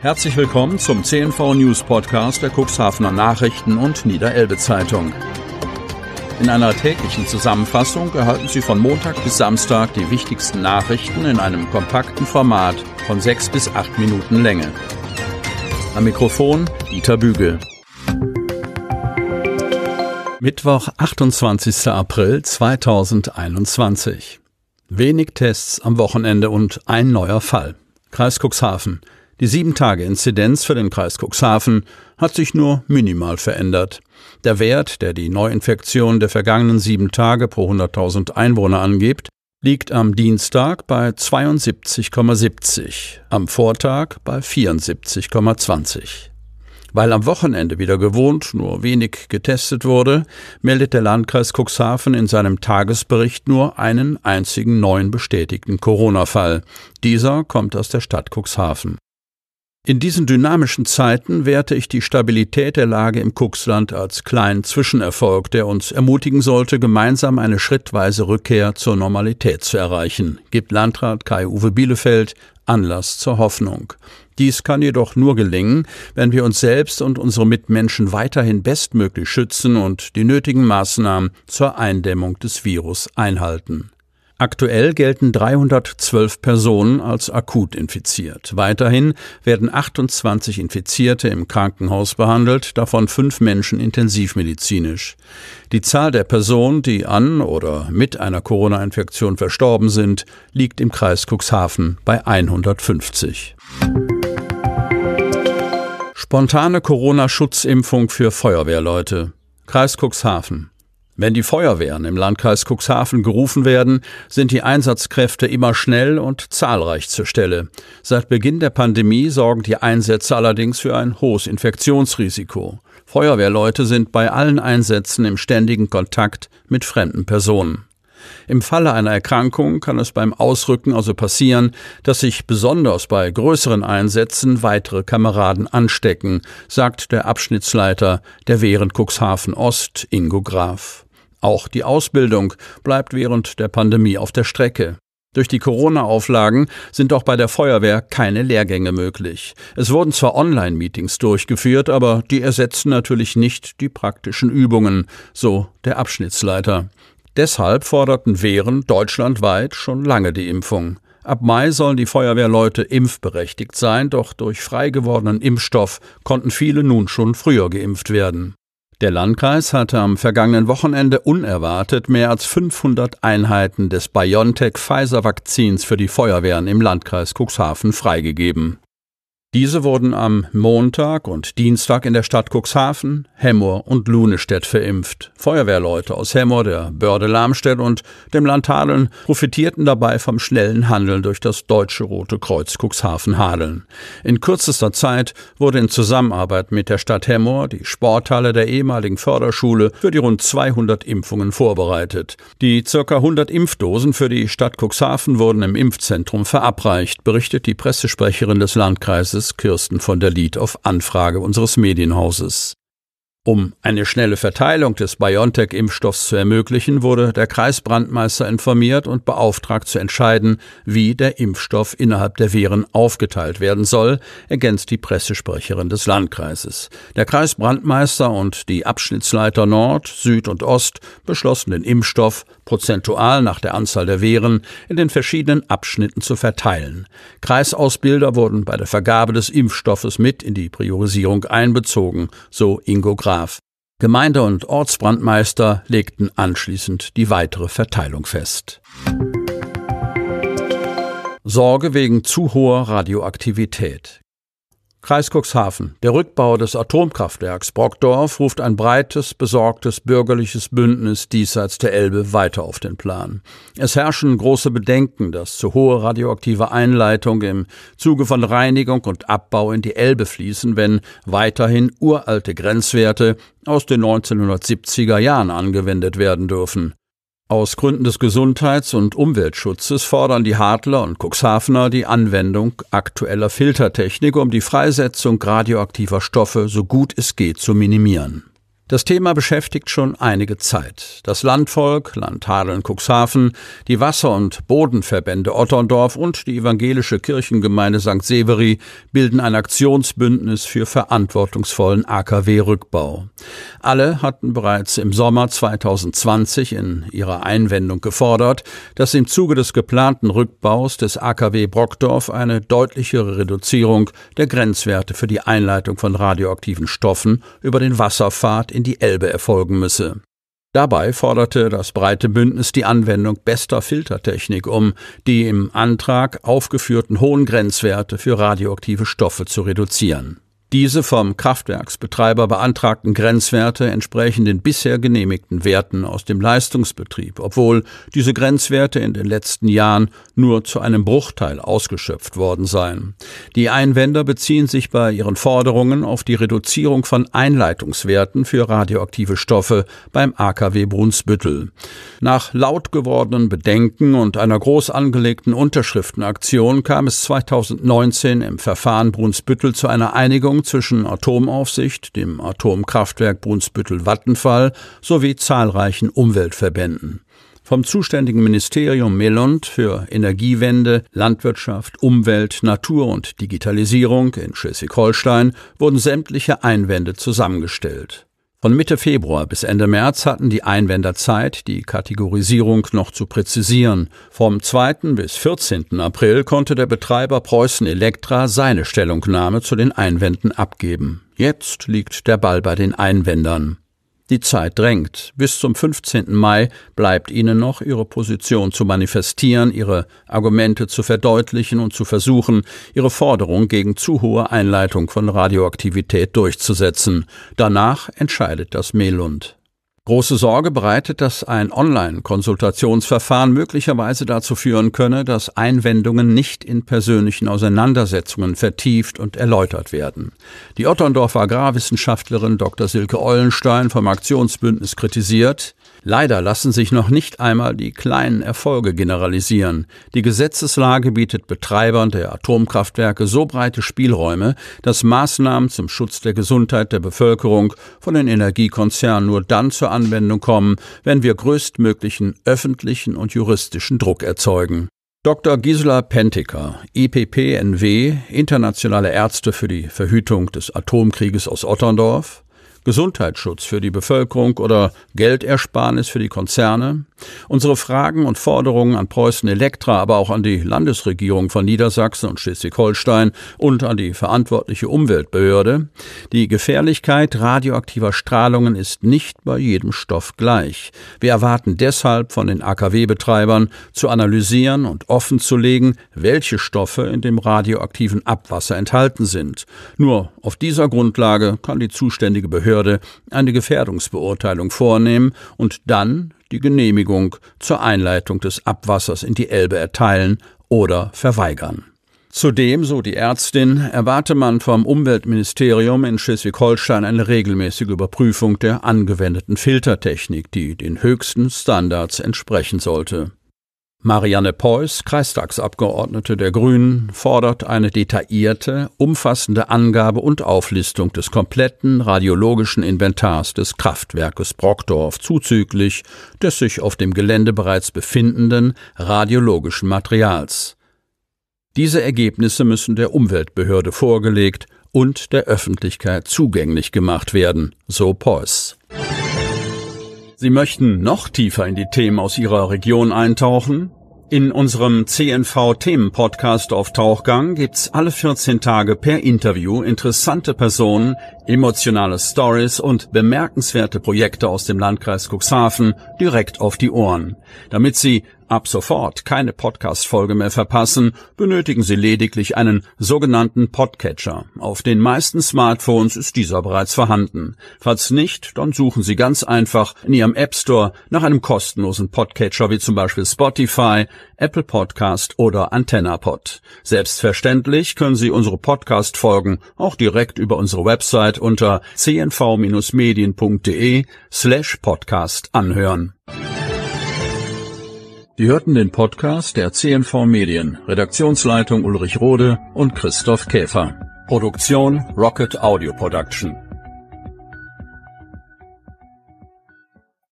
Herzlich willkommen zum CNV News Podcast der Cuxhavener Nachrichten und Niederelbe Zeitung. In einer täglichen Zusammenfassung erhalten Sie von Montag bis Samstag die wichtigsten Nachrichten in einem kompakten Format von 6 bis 8 Minuten Länge. Am Mikrofon Dieter Bügel. Mittwoch, 28. April 2021. Wenig Tests am Wochenende und ein neuer Fall. Kreis Cuxhaven. Die 7-Tage-Inzidenz für den Kreis Cuxhaven hat sich nur minimal verändert. Der Wert, der die Neuinfektion der vergangenen 7 Tage pro 100.000 Einwohner angibt, liegt am Dienstag bei 72,70, am Vortag bei 74,20. Weil am Wochenende wieder gewohnt nur wenig getestet wurde, meldet der Landkreis Cuxhaven in seinem Tagesbericht nur einen einzigen neuen bestätigten Corona-Fall. Dieser kommt aus der Stadt Cuxhaven. In diesen dynamischen Zeiten werte ich die Stabilität der Lage im Cuxland als kleinen Zwischenerfolg, der uns ermutigen sollte, gemeinsam eine schrittweise Rückkehr zur Normalität zu erreichen, gibt Landrat Kai-Uwe Bielefeld Anlass zur Hoffnung. Dies kann jedoch nur gelingen, wenn wir uns selbst und unsere Mitmenschen weiterhin bestmöglich schützen und die nötigen Maßnahmen zur Eindämmung des Virus einhalten. Aktuell gelten 312 Personen als akut infiziert. Weiterhin werden 28 Infizierte im Krankenhaus behandelt, davon 5 Menschen intensivmedizinisch. Die Zahl der Personen, die an oder mit einer Corona-Infektion verstorben sind, liegt im Kreis Cuxhaven bei 150. Spontane Corona-Schutzimpfung für Feuerwehrleute. Kreis Cuxhaven. Wenn die Feuerwehren im Landkreis Cuxhaven gerufen werden, sind die Einsatzkräfte immer schnell und zahlreich zur Stelle. Seit Beginn der Pandemie sorgen die Einsätze allerdings für ein hohes Infektionsrisiko. Feuerwehrleute sind bei allen Einsätzen im ständigen Kontakt mit fremden Personen. Im Falle einer Erkrankung kann es beim Ausrücken also passieren, dass sich besonders bei größeren Einsätzen weitere Kameraden anstecken, sagt der Abschnittsleiter der Wehren Cuxhaven Ost, Ingo Graf. Auch die Ausbildung bleibt während der Pandemie auf der Strecke. Durch die Corona-Auflagen sind auch bei der Feuerwehr keine Lehrgänge möglich. Es wurden zwar Online-Meetings durchgeführt, aber die ersetzen natürlich nicht die praktischen Übungen, so der Abschnittsleiter. Deshalb forderten Wehren deutschlandweit schon lange die Impfung. Ab Mai sollen die Feuerwehrleute impfberechtigt sein, doch durch frei gewordenen Impfstoff konnten viele nun schon früher geimpft werden. Der Landkreis hatte am vergangenen Wochenende unerwartet mehr als 500 Einheiten des BioNTech-Pfizer-Vakzins für die Feuerwehren im Landkreis Cuxhaven freigegeben. Diese wurden am Montag und Dienstag in der Stadt Cuxhaven, Hemmoor und Lunestedt verimpft. Feuerwehrleute aus Hemmoor, der Börde Lamstedt und dem Land Hadeln profitierten dabei vom schnellen Handeln durch das Deutsche Rote Kreuz Cuxhaven Hadeln. In kürzester Zeit wurde in Zusammenarbeit mit der Stadt Hemmoor die Sporthalle der ehemaligen Förderschule für die rund 200 Impfungen vorbereitet. Die ca. 100 Impfdosen für die Stadt Cuxhaven wurden im Impfzentrum verabreicht, berichtet die Pressesprecherin des Landkreises Kirsten von der Lied auf Anfrage unseres Medienhauses. Um eine schnelle Verteilung des BioNTech-Impfstoffs zu ermöglichen, wurde der Kreisbrandmeister informiert und beauftragt zu entscheiden, wie der Impfstoff innerhalb der Wehren aufgeteilt werden soll, ergänzt die Pressesprecherin des Landkreises. Der Kreisbrandmeister und die Abschnittsleiter Nord, Süd und Ost beschlossen, den Impfstoff prozentual nach der Anzahl der Wehren in den verschiedenen Abschnitten zu verteilen. Kreisausbilder wurden bei der Vergabe des Impfstoffes mit in die Priorisierung einbezogen, so Ingo Graf. Gemeinde- und Ortsbrandmeister legten anschließend die weitere Verteilung fest. Sorge wegen zu hoher Radioaktivität. Kreis Cuxhaven. Der Rückbau des Atomkraftwerks Brockdorf ruft ein breites, besorgtes bürgerliches Bündnis diesseits der Elbe weiter auf den Plan. Es herrschen große Bedenken, dass zu hohe radioaktive Einleitung im Zuge von Reinigung und Abbau in die Elbe fließen, wenn weiterhin uralte Grenzwerte aus den 1970er Jahren angewendet werden dürfen. Aus Gründen des Gesundheits- und Umweltschutzes fordern die Hadler und Cuxhavener die Anwendung aktueller Filtertechnik, um die Freisetzung radioaktiver Stoffe so gut es geht zu minimieren. Das Thema beschäftigt schon einige Zeit. Das Landvolk, Land Hadeln-Cuxhaven, die Wasser- und Bodenverbände Otterndorf und die evangelische Kirchengemeinde St. Severi bilden ein Aktionsbündnis für verantwortungsvollen AKW-Rückbau. Alle hatten bereits im Sommer 2020 in ihrer Einwendung gefordert, dass im Zuge des geplanten Rückbaus des AKW Brockdorf eine deutlichere Reduzierung der Grenzwerte für die Einleitung von radioaktiven Stoffen über den Wasserpfad in die Elbe erfolgen müsse. Dabei forderte das breite Bündnis die Anwendung bester Filtertechnik, um die im Antrag aufgeführten hohen Grenzwerte für radioaktive Stoffe zu reduzieren. Diese vom Kraftwerksbetreiber beantragten Grenzwerte entsprechen den bisher genehmigten Werten aus dem Leistungsbetrieb, obwohl diese Grenzwerte in den letzten Jahren nur zu einem Bruchteil ausgeschöpft worden seien. Die Einwender beziehen sich bei ihren Forderungen auf die Reduzierung von Einleitungswerten für radioaktive Stoffe beim AKW Brunsbüttel. Nach laut gewordenen Bedenken und einer groß angelegten Unterschriftenaktion kam es 2019 im Verfahren Brunsbüttel zu einer Einigung zwischen Atomaufsicht, dem Atomkraftwerk Brunsbüttel-Vattenfall sowie zahlreichen Umweltverbänden. Vom zuständigen Ministerium Melund für Energiewende, Landwirtschaft, Umwelt, Natur und Digitalisierung in Schleswig-Holstein wurden sämtliche Einwände zusammengestellt. Von Mitte Februar bis Ende März hatten die Einwender Zeit, die Kategorisierung noch zu präzisieren. Vom 2. bis 14. April konnte der Betreiber Preußen Elektra seine Stellungnahme zu den Einwänden abgeben. Jetzt liegt der Ball bei den Einwendern. Die Zeit drängt. Bis zum 15. Mai bleibt ihnen noch, ihre Position zu manifestieren, ihre Argumente zu verdeutlichen und zu versuchen, ihre Forderung gegen zu hohe Einleitung von Radioaktivität durchzusetzen. Danach entscheidet das Melund. Große Sorge bereitet, dass ein Online-Konsultationsverfahren möglicherweise dazu führen könne, dass Einwendungen nicht in persönlichen Auseinandersetzungen vertieft und erläutert werden. Die Otterndorfer Agrarwissenschaftlerin Dr. Silke Eulenstein vom Aktionsbündnis kritisiert: Leider lassen sich noch nicht einmal die kleinen Erfolge generalisieren. Die Gesetzeslage bietet Betreibern der Atomkraftwerke so breite Spielräume, dass Maßnahmen zum Schutz der Gesundheit der Bevölkerung von den Energiekonzernen nur dann zur Anwendung kommen, wenn wir größtmöglichen öffentlichen und juristischen Druck erzeugen. Dr. Gisela Penteker, IPP-NW, Internationale Ärzte für die Verhütung des Atomkrieges aus Otterndorf, Gesundheitsschutz für die Bevölkerung oder Geldersparnis für die Konzerne? Unsere Fragen und Forderungen an Preußen Elektra, aber auch an die Landesregierung von Niedersachsen und Schleswig-Holstein und an die verantwortliche Umweltbehörde: Die Gefährlichkeit radioaktiver Strahlungen ist nicht bei jedem Stoff gleich. Wir erwarten deshalb von den AKW-Betreibern, zu analysieren und offenzulegen, welche Stoffe in dem radioaktiven Abwasser enthalten sind. Nur auf dieser Grundlage kann die zuständige Behörde eine Gefährdungsbeurteilung vornehmen und dann die Genehmigung zur Einleitung des Abwassers in die Elbe erteilen oder verweigern. Zudem, so die Ärztin, erwarte man vom Umweltministerium in Schleswig-Holstein eine regelmäßige Überprüfung der angewendeten Filtertechnik, die den höchsten Standards entsprechen sollte. Marianne Peuß, Kreistagsabgeordnete der Grünen, fordert eine detaillierte, umfassende Angabe und Auflistung des kompletten radiologischen Inventars des Kraftwerkes Brockdorf zuzüglich des sich auf dem Gelände bereits befindenden radiologischen Materials. Diese Ergebnisse müssen der Umweltbehörde vorgelegt und der Öffentlichkeit zugänglich gemacht werden, so Peuß. Sie möchten noch tiefer in die Themen aus Ihrer Region eintauchen? In unserem CNV-Themen-Podcast auf Tauchgang gibt's alle 14 Tage per Interview interessante Personen, emotionale Stories und bemerkenswerte Projekte aus dem Landkreis Cuxhaven direkt auf die Ohren. Damit Sie ab sofort keine Podcast-Folge mehr verpassen, benötigen Sie lediglich einen sogenannten Podcatcher. Auf den meisten Smartphones ist dieser bereits vorhanden. Falls nicht, dann suchen Sie ganz einfach in Ihrem App Store nach einem kostenlosen Podcatcher wie zum Beispiel Spotify, Apple Podcast oder AntennaPod. Selbstverständlich können Sie unsere Podcast-Folgen auch direkt über unsere Website unter cnv-medien.de/podcast anhören. Sie hörten den Podcast der CNV Medien, Redaktionsleitung Ulrich Rode und Christoph Käfer. Produktion Rocket Audio Production.